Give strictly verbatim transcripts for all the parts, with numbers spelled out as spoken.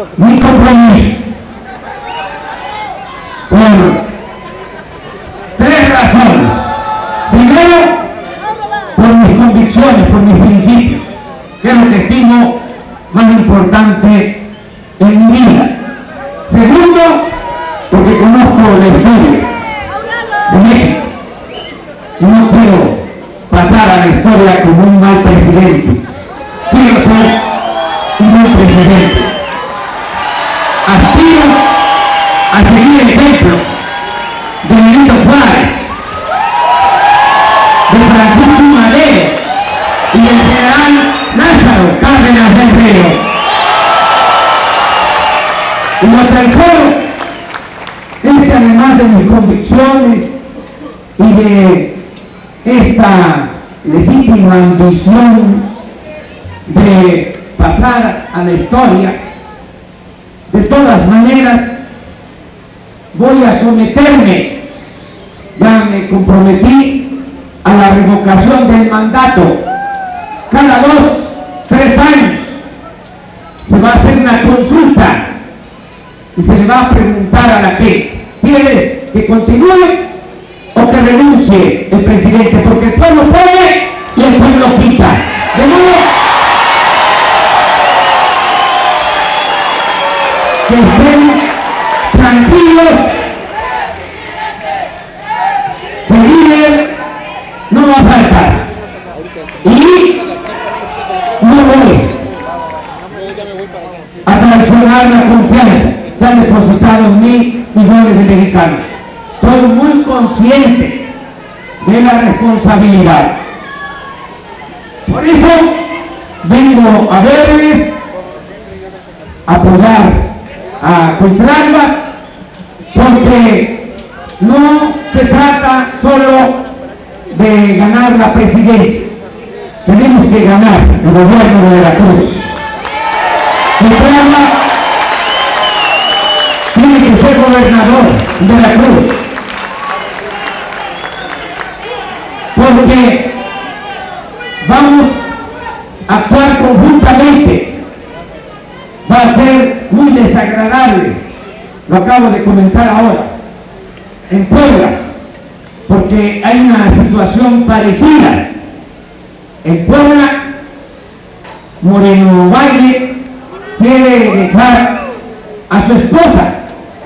mi compromiso por tres razones. Primero, por mis convicciones, por mis principios, que es lo que estimo más importante en mi vida. Segundo, porque conozco la historia de México y no quiero pasar a la historia como un mal presidente. Quiero ser un buen presidente. Aspiro a seguir el ejemplo de Benito Juárez, de Francisco Madero y del general Lázaro Cárdenas del Río. Y lo tercero es que además de mis convicciones y de esta legítima ambición de pasar a la historia, de todas maneras voy a someterme, ya me comprometí a la revocación del mandato. Cada dos, tres años se va a hacer una consulta y se le va a preguntar a la gente: ¿quieres que continúe o que renuncie el presidente? Porque el pueblo pone y el pueblo quita. De modo que estén tranquilos, que el líder no va a faltar. Y no voy a traicionar la confianza que han depositado en mí millones de mexicanos. Estoy muy consciente de la responsabilidad. Por eso vengo a verles, a apoyar a Cuitlagua, porque no se trata solo de ganar la presidencia, tenemos que ganar el gobierno de Veracruz. Cuitlagua tiene que ser gobernador de Veracruz, porque vamos a actuar conjuntamente. Va a ser muy desagradable, lo acabo de comentar ahora, en Puebla, porque hay una situación parecida. En Puebla, Moreno Valle quiere dejar a su esposa.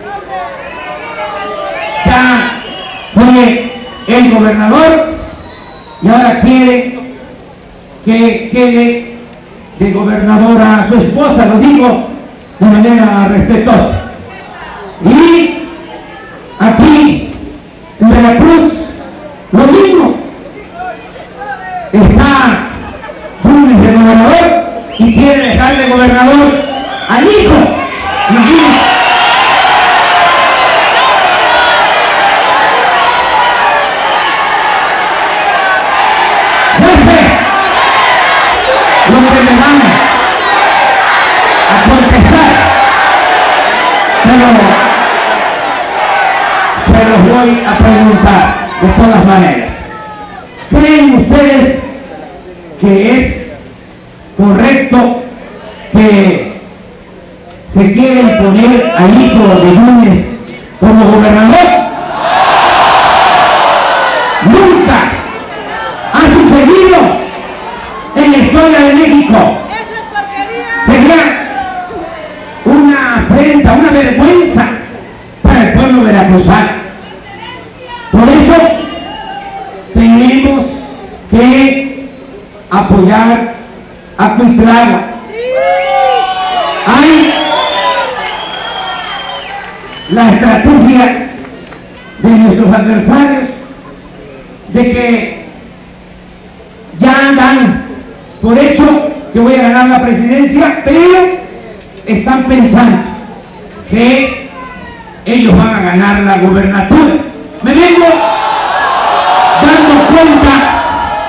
Ya fue el gobernador y ahora quiere que quede de gobernadora a su esposa, lo digo de manera respetuosa. Y aquí en Veracruz lo mismo, está Funes de gobernador y quiere dejar de gobernador al hijo. Imagínense. No sé lo que me van a contestar, pero se los voy a preguntar de todas maneras. ¿Creen ustedes que es correcto que se quiera imponer al hijo de Núñez como gobernador? Nunca ha sucedido en la historia de México. Sería una afrenta, una vergüenza para el pueblo veracruzano. Por eso tenemos que apoyar a Cuitlagua. Hay la estrategia de nuestros adversarios de que ya dan por hecho que voy a ganar la presidencia, pero están pensando que ellos van a ganar la gobernatura. Me vengo dando cuenta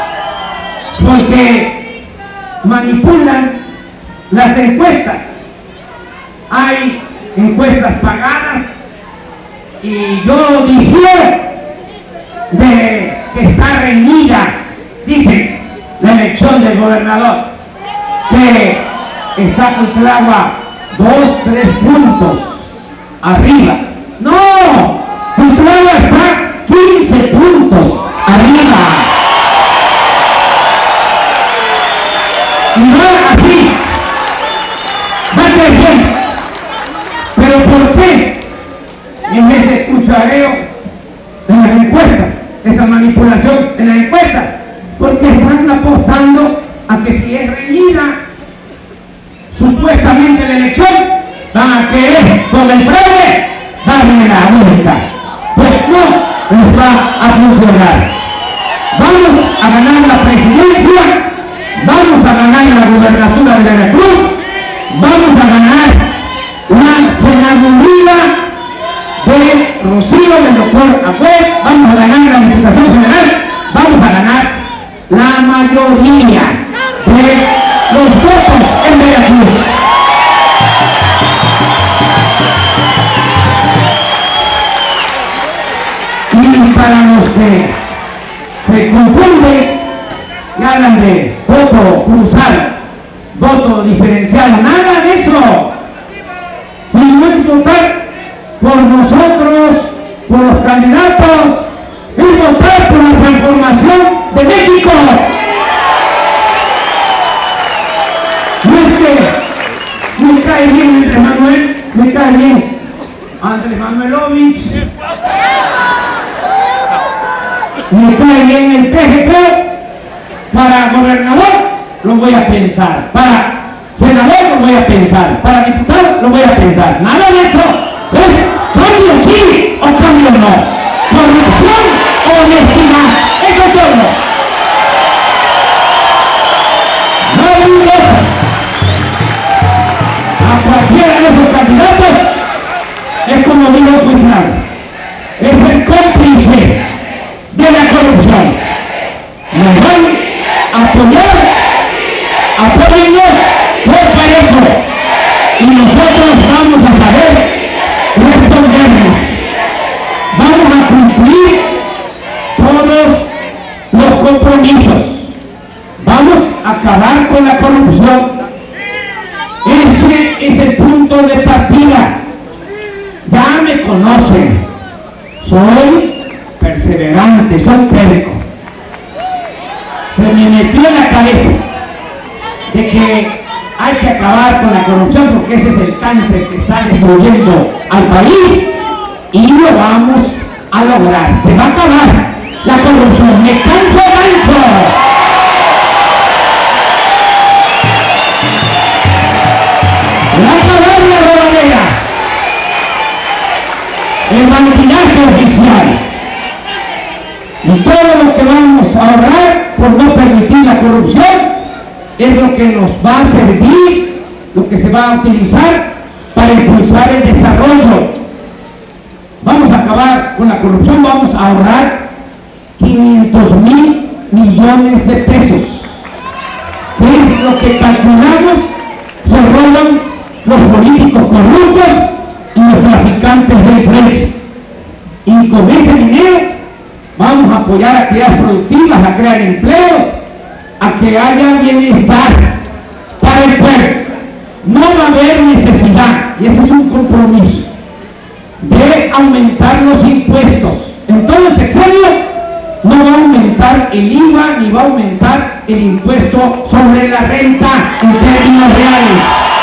porque manipulan las encuestas. Hay encuestas pagadas y yo difiero de que está reñida, dicen, la elección del gobernador, que está Cuitlagua dos, tres puntos arriba. No, Buitrago está quince puntos arriba. Y va así, va creciendo. ¿Pero por qué? En ese cuchareo en las encuestas, esa manipulación en las encuestas, porque están apostando a que si es reñida supuestamente la elección, van a querer con el fraude darle la vuelta. Pues no les va a funcionar. Vamos a ganar la presidencia, vamos a ganar la gubernatura de Veracruz, vamos a ganar la senaduría de Rocío, del doctor Agüed, vamos a ganar la Diputación General, vamos a ganar la mayoría de los votos en Veracruz. Y para los que se confunden y hablan de voto cruzado, voto diferenciado, nada de eso. Y no hay que votar por nosotros, por los candidatos, es votar por la transformación de México. No es que me cae bien Andrés Manuel, me cae bien Andrés Manuelovich, me cae bien el P G P, para gobernador lo voy a pensar, para senador lo voy a pensar, para diputado lo voy a pensar, nada de eso. Es cambio sí o cambio no, corrupción o honestidad, eso es todo. No hay un voto a cualquiera de esos candidatos, es como dijo Buitrago, es el cómplice de la corrupción. Nos van a apoyar, apóyennos por parejo, y nosotros vamos a saber responderles. Vamos a cumplir todos los compromisos. Vamos a acabar con la corrupción. Ese es el punto de partida. Ya me conocen. Soy perseverante, soy terco. Se me metió en la cabeza de que hay que acabar con la corrupción porque ese es el cáncer que está destruyendo al país, y lo vamos a lograr. Se va a acabar la corrupción. Me canso manso. Va a acabar la robadera, el bandidaje oficial y todo lo que vamos a ahorrar por no permitir la corrupción es lo que nos va a servir, lo que se va a utilizar para impulsar el desarrollo. Vamos a acabar con la corrupción, vamos a ahorrar quinientos mil millones de pesos. Es lo que calculamos se roban los políticos corruptos y los traficantes del Flex. Y con ese dinero vamos a apoyar actividades productivas, a crear empleos, a que haya bienestar para el pueblo. No va a haber necesidad, y ese es un compromiso, de aumentar los impuestos. En todo el sexenio no va a aumentar el I V A ni va a aumentar el impuesto sobre la renta en términos reales.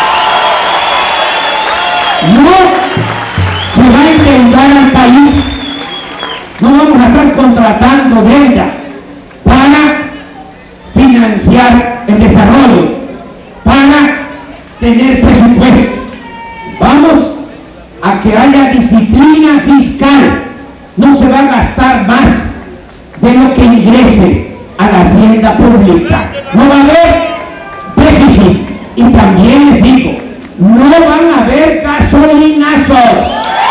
No se va a endeudar al país, no vamos a estar contratando deuda para financiar el desarrollo, para tener presupuesto. Vamos a que haya disciplina fiscal, no se va a gastar más de lo que ingrese a la hacienda pública, no va a haber déficit, y también les digo, no van a haber gasolinazos.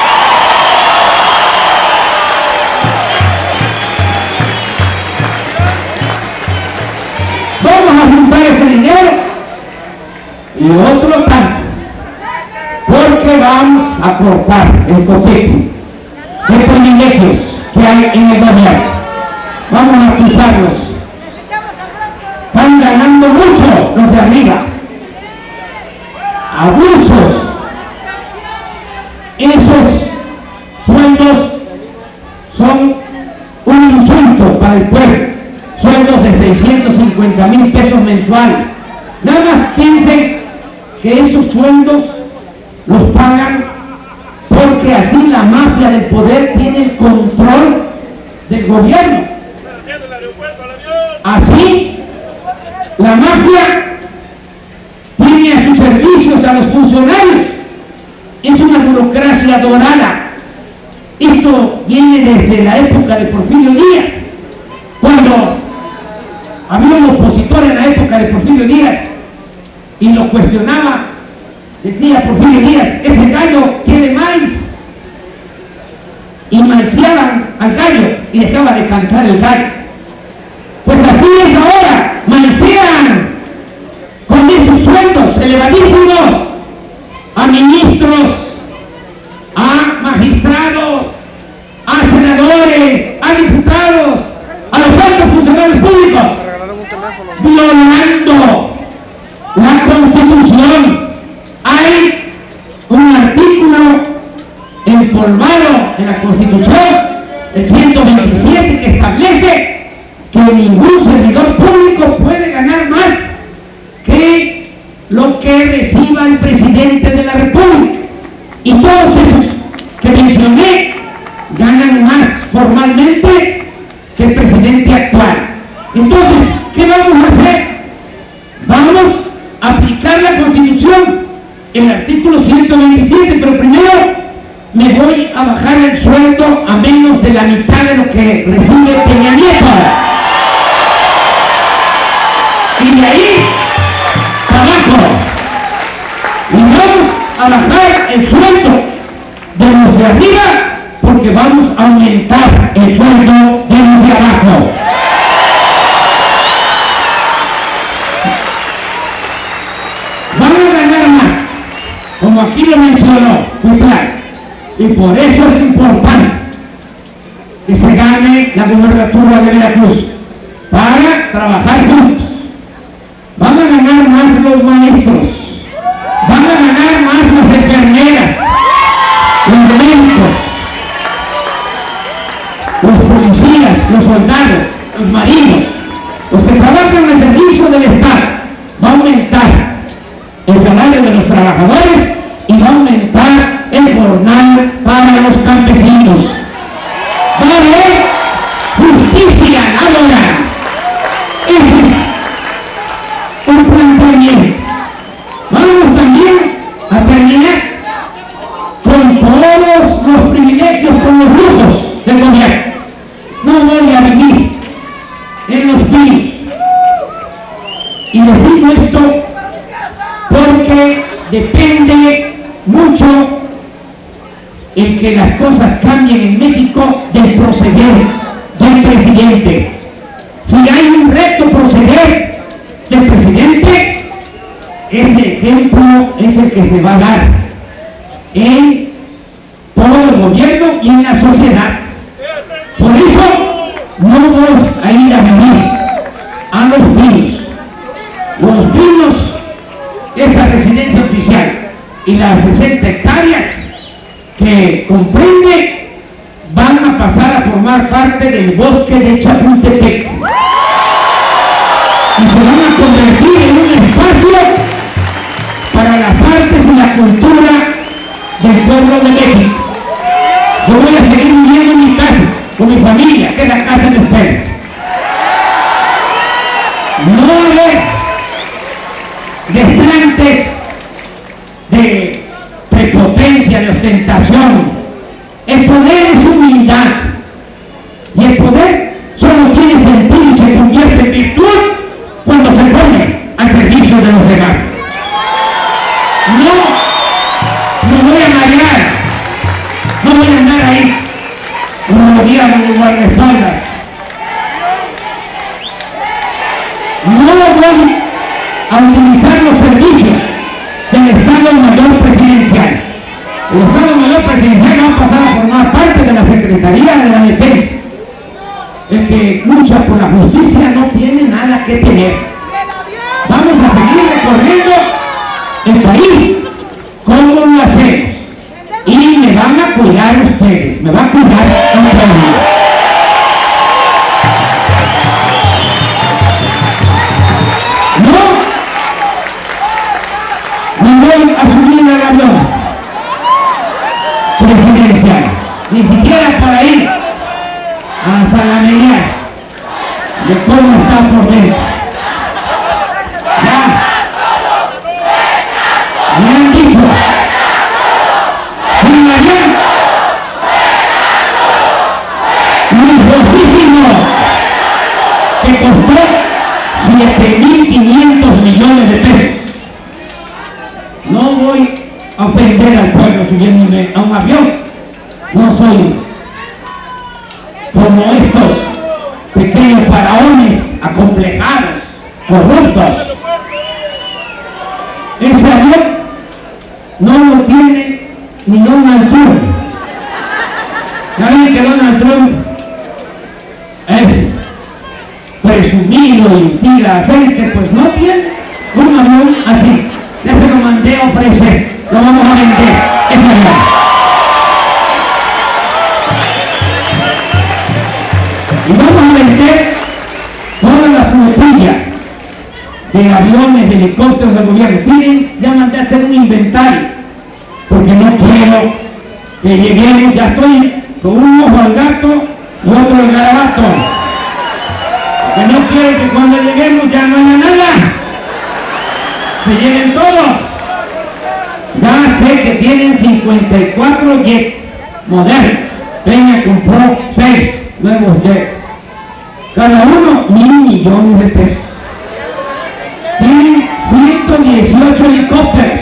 Vamos a juntar ese dinero y otro tanto, porque vamos a cortar el cotejo de privilegios que hay en el gobierno. Vamos a acusarlos. Están ganando mucho los de arriba. Abusos esos sueldos son un insulto para el pueblo. Sueldos de seiscientos cincuenta mil pesos mensuales. Nada más piensen que esos sueldos los pagan porque así la mafia del poder tiene el control del gobierno. Así la mafia tiene a sus servicios a los funcionarios. Es una burocracia dorada. Esto viene desde la época de Porfirio Díaz, cuando había un opositor en la época de Porfirio Díaz y lo cuestionaba. Decía Porfirio Díaz: ese gallo tiene maíz. Y maiciaban al gallo y dejaba de cantar el gallo. Pues así es ahora, maicean con esos sueldos elevadísimos a ministros, a magistrados, a senadores, a diputados, a los altos funcionarios públicos, violando la Constitución. Hay un artículo empolvado en la Constitución, el ciento veintisiete, que establece que ningún servidor público puede ganar más que lo que reciba el presidente de la República. Y todos esos que mencioné ganan más formalmente que el presidente actual. Entonces, ¿qué vamos a hacer? Vamos a aplicar la Constitución, el artículo ciento veintisiete, pero primero me voy a bajar el sueldo a menos de la mitad de lo que recibe Peña Nieto. Y de ahí abajo. Y vamos a bajar el sueldo de los de arriba, porque vamos a aumentar el sueldo de los de abajo. Van a ganar más, como aquí lo mencionó, muy claro. Y por eso es importante que se gane la gubernatura de Veracruz, para trabajar juntos. Van a ganar más los maestros, van a ganar más las enfermeras, los médicos, los policías, los soldados, los marinos, los que trabajan en el servicio del Estado. Va a aumentar el salario de los trabajadores y va a aumentar el jornal para los campesinos. Va a haber justicia laboral. Ese es un planteamiento. Vamos también a terminar con todos los privilegios, con los lujos del gobierno. No voy a vivir en Los Pinos. Y decido esto porque depende mucho el que las cosas cambien en México del proceder del presidente. Si hay un recto proceder del presidente, ese ejemplo es el que se va a dar en todo el gobierno y en la sociedad. Por eso no voy a ir a vivir a Los Pinos. Los Pinos, esa residencia oficial y las sesenta hectáreas que comprende, van a pasar a formar parte del bosque de Chapultepec y se van a convertir en un espacio para las artes y la cultura del pueblo de México. Yo voy a seguir viviendo en mi casa con mi familia, que es la casa de ustedes. No va a haber desplantes de prepotencia, de ostentación. El poder es humildad, y el poder solo tiene sentido y se convierte en virtud cuando se pone al servicio de los demás. No me voy a marear, no voy a andar ahí como rodeado de guardaespaldas. No voy a utilizar los servicios del Estado Mayor Presidencial. El Estado Mayor Presidencial va a pasar a formar parte de la Secretaría de la Defensa. El que lucha por la justicia no tiene nada que temer. Vamos a seguir recorriendo el país como lo hacemos. Y me cuidar ustedes, me va a cuidar el pueblo. No, no voy a subir al avión presidencial, ni siquiera para ir a salamear de cómo está por dentro. Ya, me han dicho, sin avión, lujosísimo, que costó siete mil quinientos millones de pesos. No voy a ofender al pueblo subiéndome a un avión. No soy como estos pequeños faraones acomplejados, corruptos. Ese avión no lo tiene ni Donald Trump. ¿Saben que Donald Trump es presumido y tira aceite? Pues no tiene un avión así. Ya se lo mandé a ofrecer, lo vamos a vender, ese avión. Y vamos a vender toda la flotilla de aviones, de helicópteros del gobierno. Tienen, ya mandé a hacer un inventario, porque no quiero que lleguemos, ya estoy con un ojo al gato y otro al garabato. Porque no quiero que cuando lleguemos ya no haya nada. Se lleven todo. Ya sé que tienen cincuenta y cuatro jets modernos. Peña compró seis nuevos jets. Cada uno mil millones de pesos. Tienen ciento dieciocho helicópteros.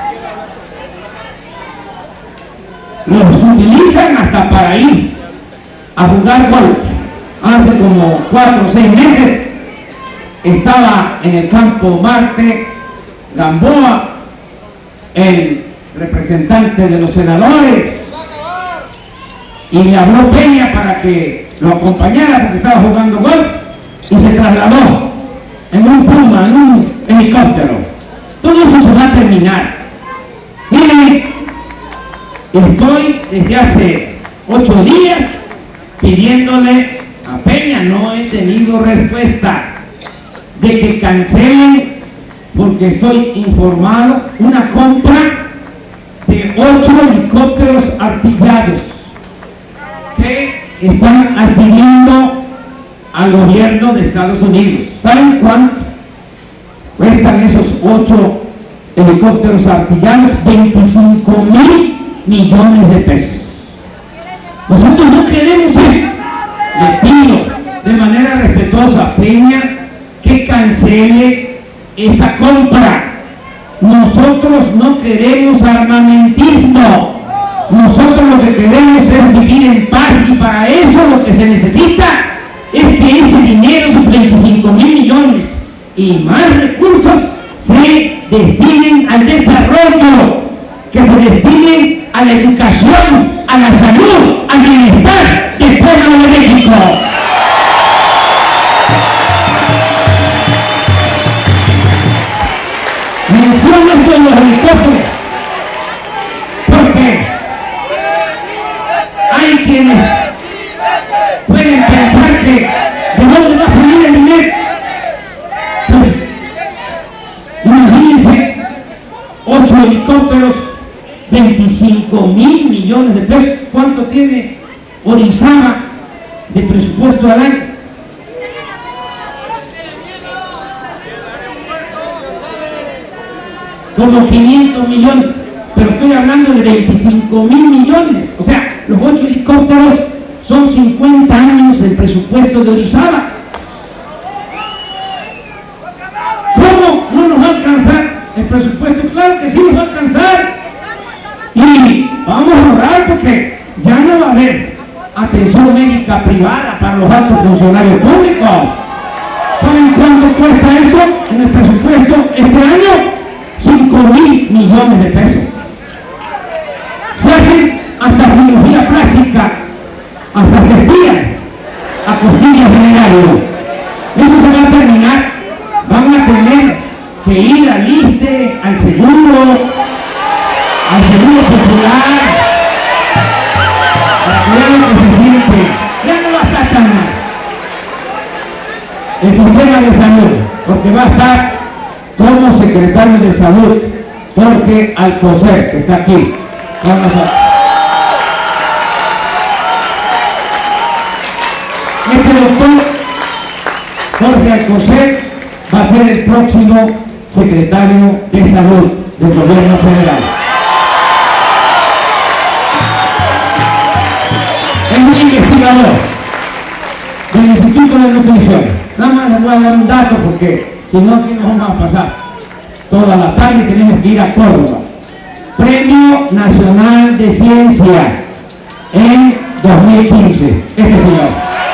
Los utilizan hasta para ir a jugar golf. Hace como cuatro o seis meses estaba en el campo Marte Gamboa, el representante de los senadores, y le habló Peña para que lo acompañara porque estaba jugando golf y se trasladó en un Puma, en un helicóptero. Todo eso se va a terminar. Miren, estoy desde hace ocho días pidiéndole a Peña, no he tenido respuesta, de que cancelen, porque estoy informado, una compra de ocho helicópteros artillados que están adquiriendo al gobierno de Estados Unidos. ¿Saben cuánto cuestan esos ocho helicópteros artillados? veinticinco mil millones de pesos. Nosotros no queremos eso. Le pido de manera respetuosa a Peña que cancele esa compra. Nosotros no queremos armamentismo. Nosotros lo que queremos es vivir en paz, y para eso lo que se necesita es que ese dinero, esos veinticinco mil millones y más recursos, se destinen al desarrollo, que se destinen a la educación, a la salud, al bienestar del pueblo de México. Menciono esto en los helicópteros porque hay quienes pueden pensar que de dónde va a salir el dinero. Pues imagínense, ocho helicópteros, veinticinco mil millones de pesos. ¿Cuánto tiene Orizaba de presupuesto al año? Como quinientos millones, pero estoy hablando de veinticinco mil millones. O sea, los ocho helicópteros son cincuenta años del presupuesto de Orizaba. ¿Cómo no nos va a alcanzar el presupuesto? Claro que sí nos va a alcanzar. Y vamos a ahorrar porque ya no va a haber atención médica privada para los altos funcionarios públicos. ¿Saben cuánto cuesta eso en el presupuesto este año? cinco mil millones de pesos. Se hace hasta cirugía plástica, hasta cestilla a costillas generales. Eso se va a terminar. Van a tener que ir al ISSSTE, al seguro, al seguro popular, Vean lo que se siente, ya no va a estar tan mal el sistema de salud, porque va a estar como secretario de salud, Jorge Alcocer, que está aquí con nosotros. Este doctor, Jorge Alcocer, va a ser el próximo secretario de salud del gobierno federal. Es un investigador del Instituto de Nutrición. Nada más les voy a dar un dato porque si no aquí nos vamos a pasar toda la tarde y tenemos que ir a Córdoba. Premio Nacional de Ciencia en dos mil quince. Este señor.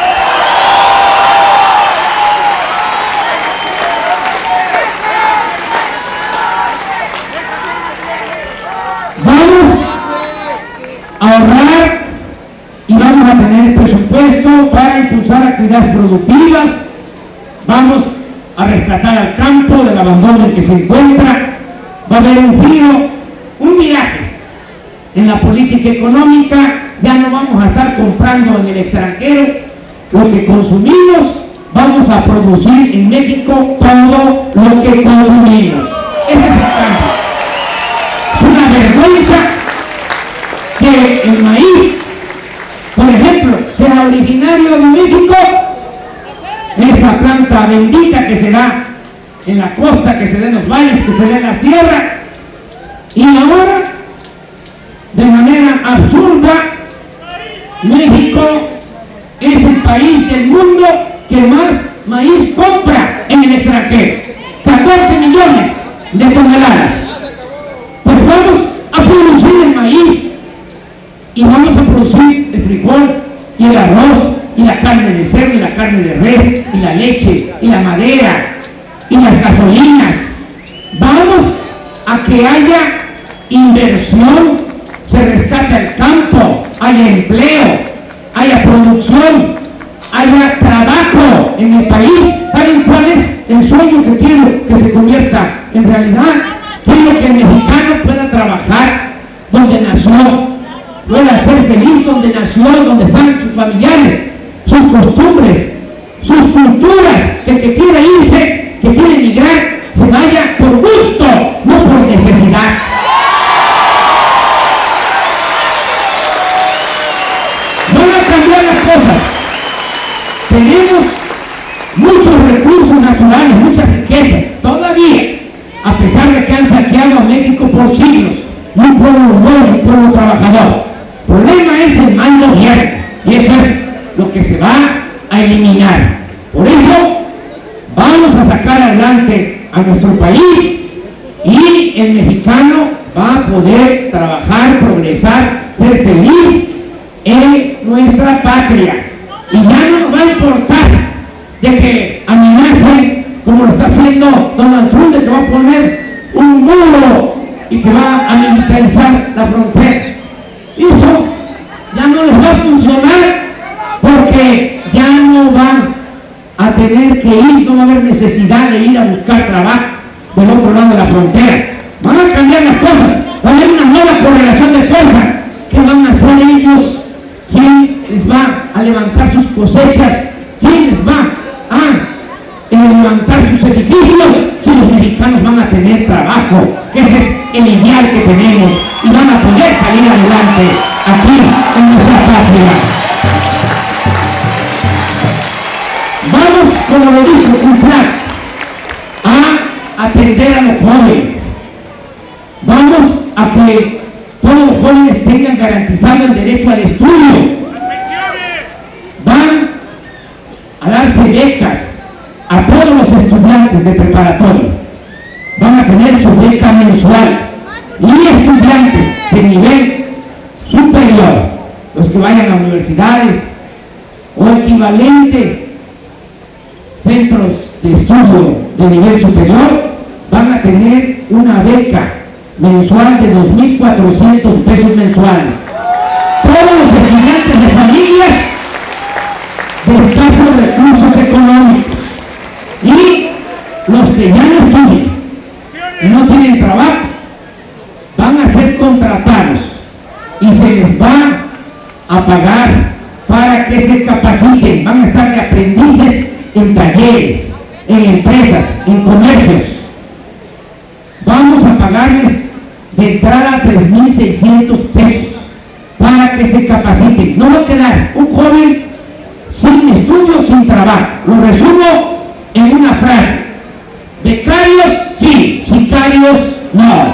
Vamos a ahorrar y vamos a tener presupuesto para impulsar actividades productivas. Vamos a rescatar al campo del abandono en que se encuentra. Va a haber un giro, un viraje en la política económica. Ya no vamos a estar comprando en el extranjero lo que consumimos, vamos a producir en México todo lo que consumimos. Ese es el cambio. Es una vergüenza que el maíz, por ejemplo, sea originario de México, esa planta bendita que se da en la costa, que se da en los valles, que se da en la sierra, y ahora, de manera absurda, México es el país del mundo que más maíz compra en el extranjero, catorce millones de toneladas. Pues vamos a producir el maíz y vamos a producir el frijol y el arroz y la carne de cerdo y la carne de res y la leche y la madera y las gasolinas. Vamos a que haya inversión, se rescate el campo, haya empleo, haya producción, haya trabajo en el país. ¿Saben cuál es el sueño que quiero que se convierta en realidad? Quiero que el mexicano pueda trabajar donde nació, pueda ser feliz donde nació, donde están sus familiares, sus costumbres, sus culturas, que el que quiera irse, que quiera emigrar, se vaya por gusto, no por necesidad. Van a cambiar las cosas. Tenemos muchos recursos naturales, muchas riquezas, todavía, a pesar de que han saqueado a México por siglos, un pueblo bueno, un pueblo trabajador. El problema es el mal gobierno, y eso es lo que se va a eliminar. Por eso vamos a sacar adelante a nuestro país y el mexicano va a poder trabajar, progresar, ser feliz en nuestra patria. Y ya no nos va a importar de que amenacen, como lo está haciendo Donald Trump, de que va a poner un muro y que va a militarizar la frontera. Eso ya no les va a funcionar, porque ya no van a tener que ir, no va a haber necesidad de ir a buscar trabajo del otro lado de la frontera. Van a cambiar las cosas, va a haber una nueva correlación de fuerza. ¿Qué van a hacer ellos? ¿Quién les va a levantar sus cosechas? ¿Quién les va a eh, levantar sus edificios? Si los mexicanos van a tener trabajo, que ese es el ideal que tenemos, y van a poder salir adelante aquí en nuestra patria. Vamos, como lo dijo un plan, a atender a los jóvenes. Vamos a que todos los jóvenes tengan garantizado el derecho al estudio. Van a darse becas a todos los estudiantes de preparatoria. Van a tener su beca mensual. Y estudiantes de nivel superior, los que vayan a universidades o equivalentes centros de estudio de nivel superior, van a tener una beca mensual de dos mil cuatrocientos pesos mensuales. Todos los estudiantes de familias de escasos recursos económicos y los que ya no estudian y no tienen trabajo van a ser contratados y se les va a pagar para que se capaciten, van a estar de aprendices en talleres, en empresas, en comercios. Vamos a pagarles de entrada tres mil seiscientos pesos para que se capaciten. No va a quedar un joven sin estudio, sin trabajo. Lo resumo en una frase: becarios sí, sicarios no.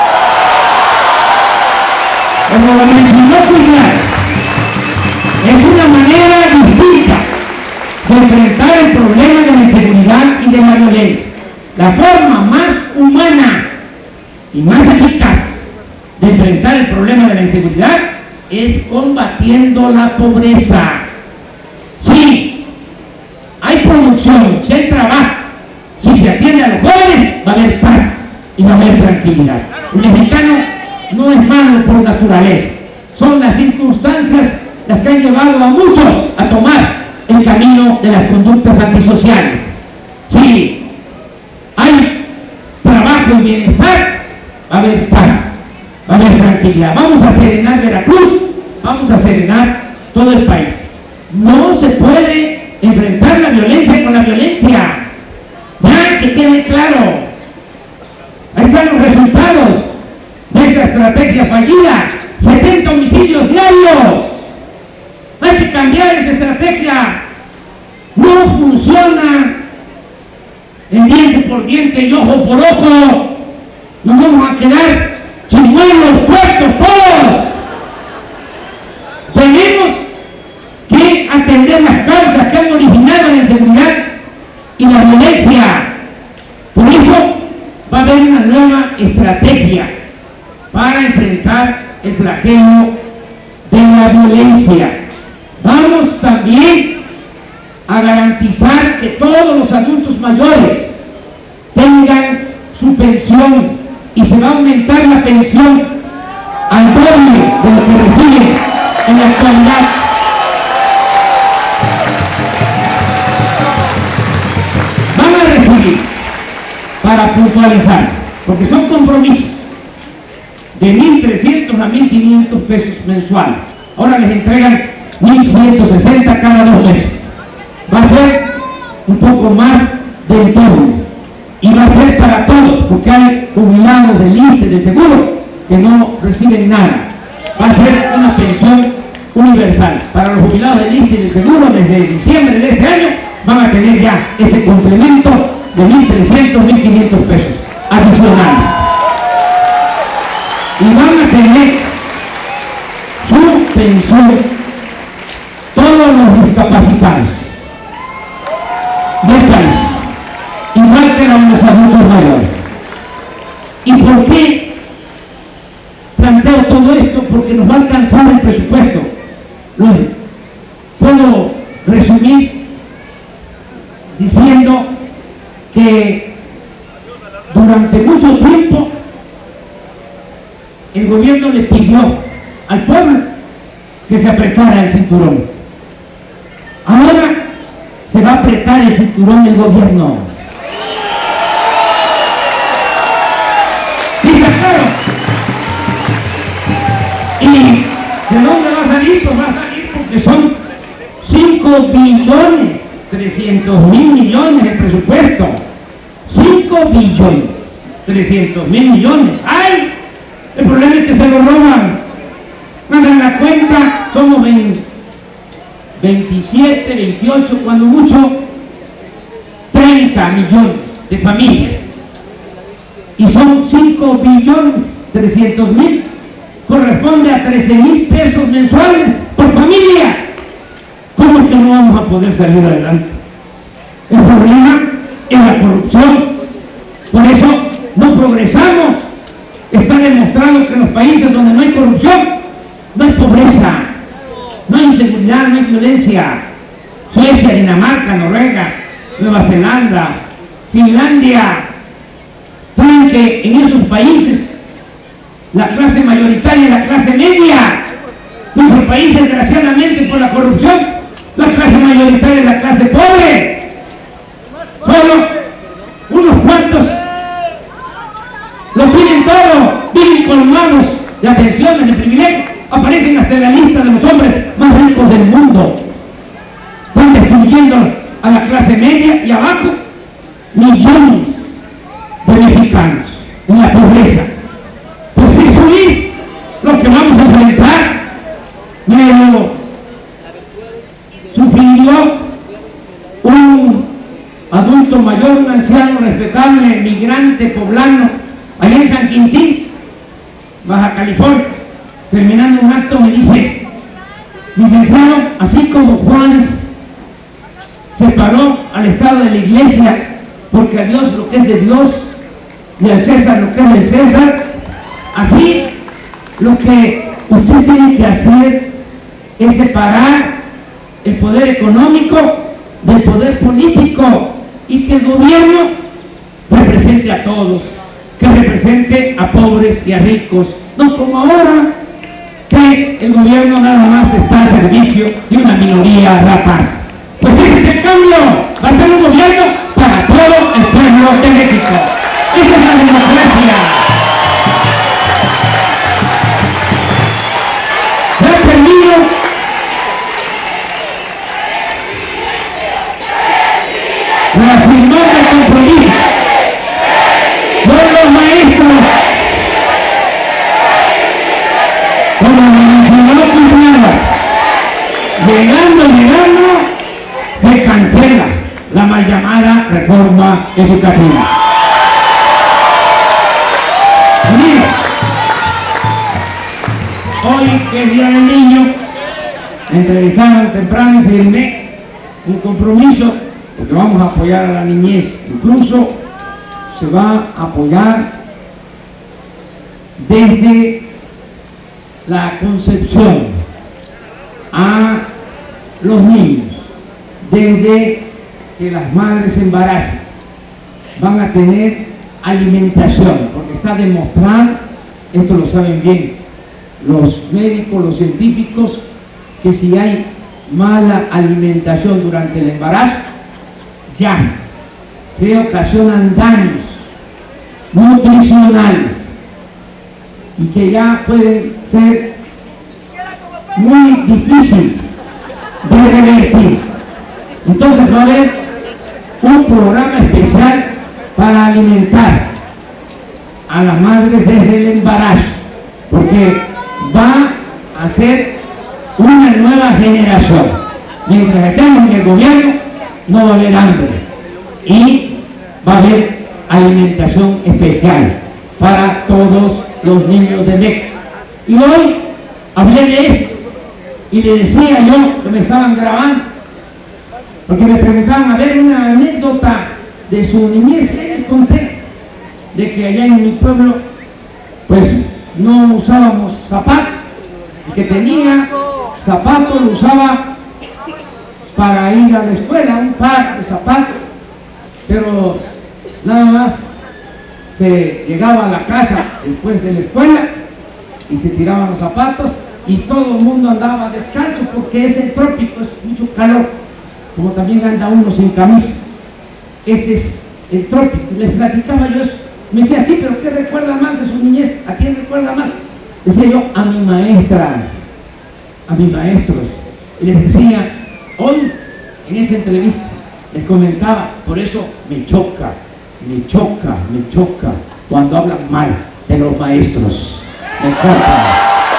Como lo mencionó Cuidado, es una manera distinta de enfrentar el problema de la inseguridad y de la violencia. La forma más humana y más eficaz de enfrentar el problema de la inseguridad es combatiendo la pobreza. Sí, hay producción, si hay trabajo, si se atiende a los jóvenes, va a haber paz y va a haber tranquilidad. El mexicano no es malo por naturaleza, son las circunstancias las que han llevado a muchos a tomar el camino de las conductas antisociales. Si hay trabajo y bienestar, va a haber paz, va a haber tranquilidad. Vamos a serenar Veracruz, vamos a serenar todo el país. No se puede enfrentar la violencia con la violencia. Ya que quede claro. Ahí están los resultados de esa estrategia fallida. setenta homicidios diarios. Hay que cambiar esa estrategia. No funciona el diente por diente y ojo por ojo. Nos vamos a quedar chimuelos, puestos todos. Tenemos que atender las causas que han originado la inseguridad y la violencia. Por eso va a haber una nueva estrategia para enfrentar el flagelo de la violencia. Vamos también a garantizar que todos los adultos mayores tengan su pensión y se va a aumentar la pensión al doble de lo que reciben en la actualidad. Van a recibir, para puntualizar, porque son compromisos, de mil trescientos a mil quinientos pesos mensuales. Ahora les entregan mil ciento sesenta cada dos meses. Va a ser un poco más del turno. Y va a ser para todos, porque hay jubilados del I S S S, del seguro, que no reciben nada. Va a ser una pensión universal. Para los jubilados del I S S S y del seguro, desde diciembre de este año, van a tener ya ese complemento de mil trescientos, mil quinientos pesos adicionales. Y van a tener su pensión todos los discapacitados del país, igual que los adultos mayores. ¿Y por qué planteo todo esto? Porque nos va a alcanzar el presupuesto. Lo puedo resumir diciendo que durante mucho tiempo el gobierno le pidió al pueblo que se apretara el cinturón. Ahora se va a apretar el cinturón del gobierno. ¿Sí está claro? ¿Y de dónde va a salir? Pues va a salir porque son cinco billones trescientos mil millones de presupuesto. cinco billones trescientos mil millones. ¡Ay! El problema es que se lo roban. Hagan la cuenta, somos veintisiete, veintiocho, cuando mucho, treinta millones de familias. Y son cinco billones trescientos mil, corresponde a trece mil pesos mensuales por familia. ¿Cómo es que no vamos a poder salir adelante? El problema es la corrupción. Por eso no progresamos. Está demostrado que en los países donde no hay corrupción, no hay pobreza, no hay inseguridad, no hay violencia. Suecia, Dinamarca, Noruega, Nueva Zelanda, Finlandia. ¿Saben que en esos países la clase mayoritaria es la clase media? Nuestro país, desgraciadamente, por la corrupción, la clase mayoritaria es la clase pobre. Solo unos cuantos lo tienen todo, viven colmados de atenciones, de privilegios. aparecen hasta en la lista de los hombres más ricos del mundo. Están destruyendo a la clase media y abajo millones de mexicanos en la pobreza. Pues eso es lo que vamos a enfrentar. Me lo sugirió un adulto mayor, un anciano respetable, migrante poblano, allá en San Quintín, Baja California. Terminando un acto me dice: licenciado, así como Juárez separó al Estado de la Iglesia, porque a Dios lo que es de Dios y al César lo que es del César, así lo que usted tiene que hacer es separar el poder económico del poder político y que el gobierno represente a todos, que represente a pobres y a ricos, no como ahora, que el gobierno nada más está al servicio de una minoría rapaz. Pues ese es el cambio, va a ser un gobierno para todo el pueblo de México. Esa es la democracia. Ya termino. Reafirmar el compromiso con los maestros, como lo mencionó Quintana, llegando, llegando, se cancela la mal llamada reforma educativa. Mire, hoy que es Día del Niño, me entrevistaron temprano y firmé un compromiso porque vamos a apoyar a la niñez. Incluso se va a apoyar desde la concepción a los niños, desde que las madres se embarazan, van a tener alimentación, porque está demostrado, esto lo saben bien los médicos, los científicos, que si hay mala alimentación durante el embarazo, ya se ocasionan daños nutricionales y que ya pueden ser muy difíciles de revertir. Entonces va a haber un programa especial para alimentar a las madres desde el embarazo, porque va a ser una nueva generación. Mientras estemos en el gobierno, no va a haber hambre y va a haber alimentación especial para todos los niños de México. Y hoy hablé de esto y le decía yo que me estaban grabando, porque me preguntaban a ver una anécdota de su niñez, y les conté de que allá en mi pueblo pues no usábamos zapatos, el que tenía zapatos lo usaba para ir a la escuela, un par de zapatos, pero nada más se llegaba a la casa después de la escuela y se tiraban los zapatos y todo el mundo andaba descalzo porque es el trópico, es mucho calor, como también anda uno sin camisa. Ese es el trópico. Les platicaba yo eso. Me decía, sí, pero ¿qué recuerda más de su niñez? ¿A quién recuerda más? Decía yo, a mis maestras, a mis maestros. Y les decía, hoy en esa entrevista les comentaba, por eso me choca, me choca, me choca cuando hablan mal de los maestros. Me choca.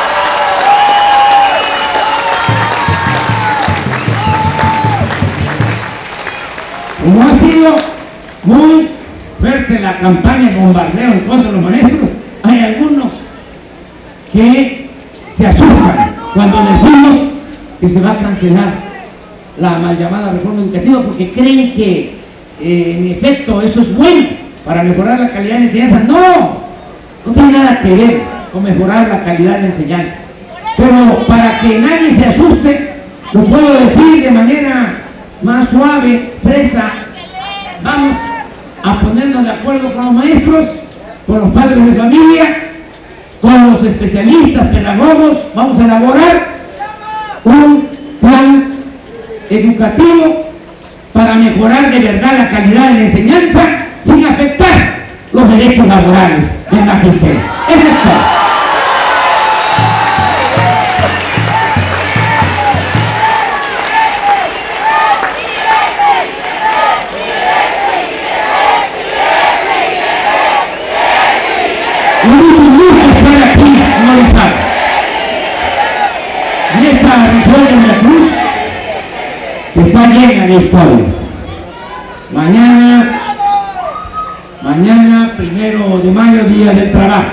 Como ha sido muy fuerte la campaña de bombardeo en contra de los maestros, hay algunos que se asustan cuando decimos que se va a cancelar la mal llamada reforma educativa, porque creen que eh, en efecto eso es bueno para mejorar la calidad de la enseñanza. No, no tiene nada que ver con mejorar la calidad de la enseñanza. Pero para que nadie se asuste, lo puedo decir de manera más suave, fresa, vamos a ponernos de acuerdo con los maestros, con los padres de familia, con los especialistas, pedagogos, vamos a elaborar un plan educativo para mejorar de verdad la calidad de la enseñanza sin afectar los derechos laborales del magisterio. Eso es todo. Es mucho gusto estar aquí en Orizaba, en esta región de la Cruz, que está llena de historias. Mañana, mañana, primero de mayo, Día del Trabajo,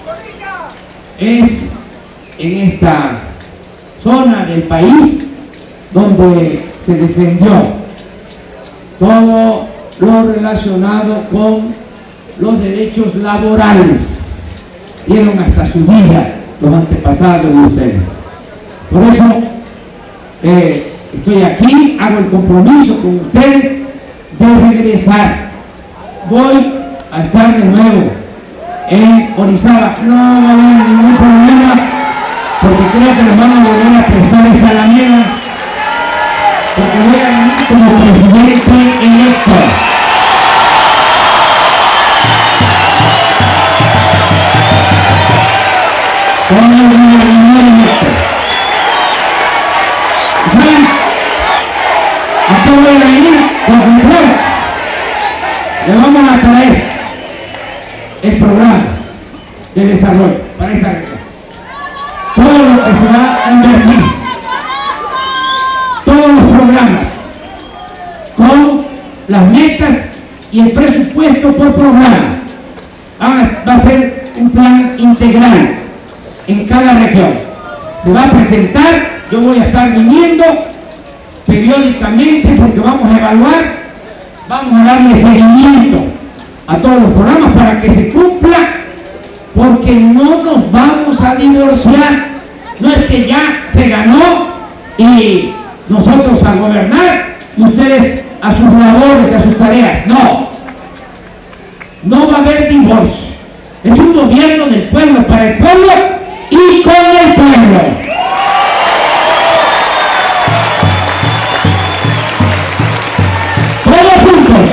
es en esta zona del país donde se defendió todo lo relacionado con los derechos laborales. Dieron hasta su vida los antepasados de ustedes. Por eso eh, estoy aquí, hago el compromiso con ustedes de regresar. Voy a estar de nuevo en Orizaba. No va a haber ningún problema, porque creo que les van a volver a prestar esta alameda, porque voy a venir como presidente electo. Como electo. ¿Saben? Aquí voy a venir con control. Le vamos a traer el programa de desarrollo para esta región. Todo lo que se va a invertir, todos los programas, con las metas y el presupuesto por programa. Va a ser un plan integral en cada región. Se va a presentar, yo voy a estar viniendo periódicamente porque vamos a evaluar, vamos a darle seguimiento a todos los programas para que se cumpla, porque no nos vamos a divorciar. No es que ya se ganó y nosotros a gobernar y ustedes a sus labores y a sus tareas. No, no va a haber divorcio. Es un gobierno del pueblo, para el pueblo y con el pueblo. Todos juntos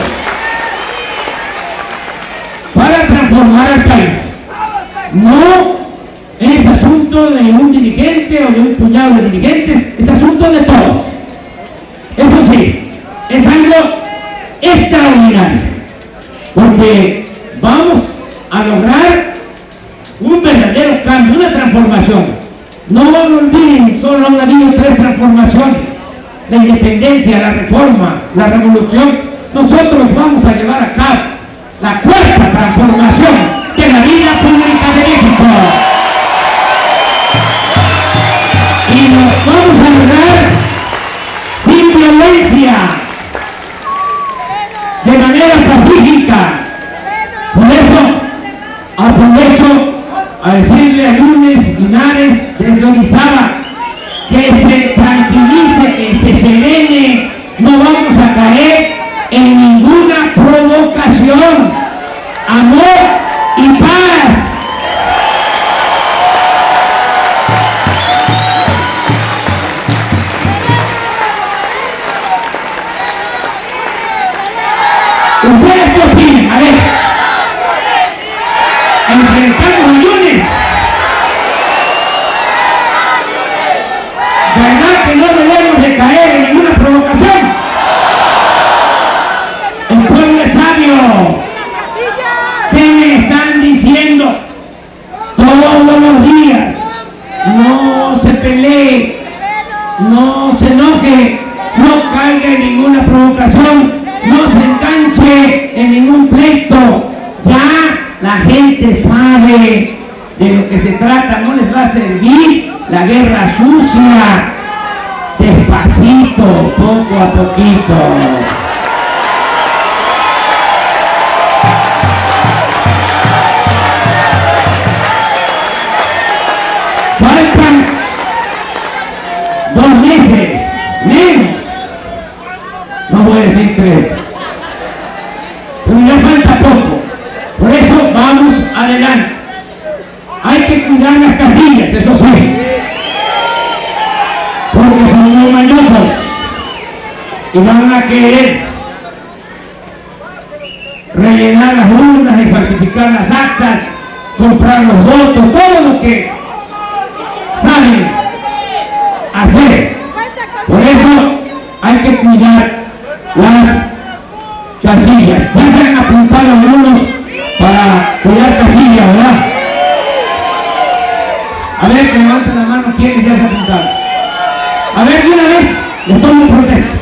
para transformar al país. No es asunto de un dirigente o de un puñado de dirigentes, es asunto de todos. Eso sí, es algo extraordinario, porque vamos a lograr un verdadero cambio, una transformación. No lo olviden, solo han habido tres transformaciones: la independencia, la reforma, la revolución. Nosotros vamos a llevar a cabo la cuarta transformación de la vida pública de México. Y nos vamos a lograr sin violencia, de manera pacífica. Por eso aprovecho a decirle a Lunes Linares desde Orizaba que se tranquilice, que se serene. No vamos a caer en ninguna provocación. Amor y paz. ¿Ustedes qué opinan? A ver, enfrentamos a Lunes. ¿Verdad que no debemos de caer en ninguna provocación? El pueblo es sabio. ¿Qué me están diciendo todos los días? No se pelee, no se enoje, no caiga en ninguna provocación, no se enganche en ningún pleito. Ya la gente sabe de lo que se trata, no les va a servir la guerra sucia. Despacito, poco a poquito. Faltan dos meses, menos. No voy a decir tres. Pero ya falta poco. Por eso vamos adelante. Hay que cuidar las casillas, eso sí, porque son muy mañosos y van a querer rellenar las urnas y falsificar las actas, comprar los votos, todo lo que saben hacer. Por eso hay que cuidar las casillas. Ya se han apuntado algunos para cuidar casillas, ¿verdad? ¿Quiénes ya se apuntaron? A ver, de una vez, les tomo protesta.